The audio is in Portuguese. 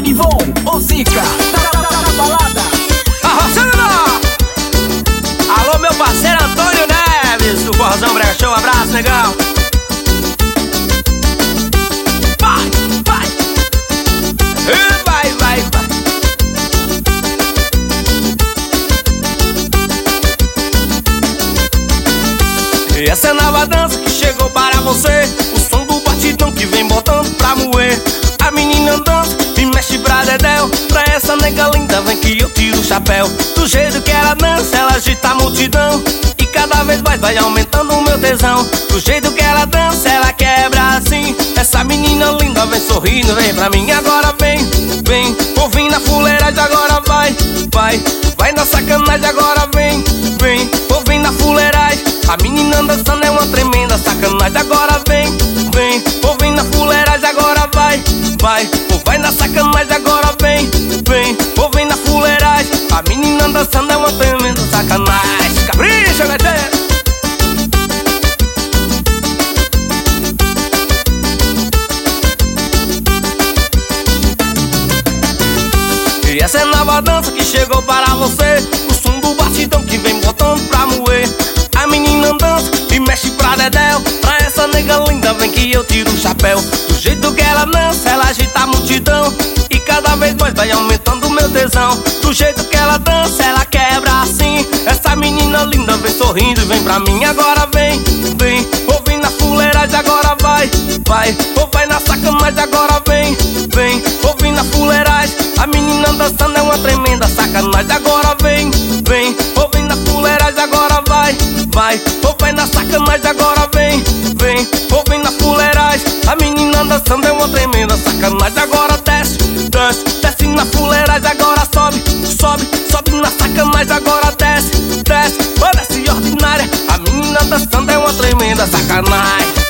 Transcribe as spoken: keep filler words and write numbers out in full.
Nivon, o Zica, tá, tá, tá na balada. Arrochando! Alô, meu parceiro Antônio Neves, do Forrozão Brega Show, abraço, negão. Vai, vai, e vai, vai, vai. E essa é a nova dança que chegou para você, o som do batidão que vem botando pra moer. A menina dança e mexe pra dedéu, pra essa nega linda vem que eu tiro o chapéu. Do jeito que ela dança, ela agita a multidão, e cada vez mais vai aumentando o meu tesão. Do jeito que ela dança, ela quebra assim. Essa menina linda vem sorrindo, vem pra mim agora, vem, vem. Vou vir na fuleiragem agora, vai, vai. Vai na sacanagem agora, vem, vem. Vou vir na fuleiragem, a menina dançando é uma tremenda sacanagem. Agora vem, vem. Vou vir na fuleiragem agora, vai, vai. Vou vai na sacanagem agora, vem, vem. Vou vir na fuleiragem, a menina dançando é uma tremenda sacanagem. Capricha, galera. E essa é a nova dança que chegou para você, o som do batidão que vem botando pra moer. A menina dança e mexe pra dedéu, pra essa nega linda vem que eu tiro o chapéu. Do jeito que ela dança, ela agita a multidão, e cada vez mais vai aumentando o meu tesão. Do jeito que ela dança, ela quebra assim. Essa menina linda vem sorrindo e vem pra mim agora, vem, vem. Vou vir na fuleiragem agora, vai, vai. Vou vai na sacanagem agora, vem, vem. Vou vir na fuleiragem, a menina dançando é uma tremenda sacanagem. Agora vem, vem. Vou vir na fuleiragem agora, vai, vai. Vou vai na sacanagem agora, vem, vem. Vou vir na fuleiragem, a menina dançando é uma tremenda sacanagem. Agora desce, desce, desce na fuleiragem, agora sobe, sobe, sobe na sacanagem. Agora desce, desce, oh, desce ordinária, a menina dançando é uma tremenda sacanagem.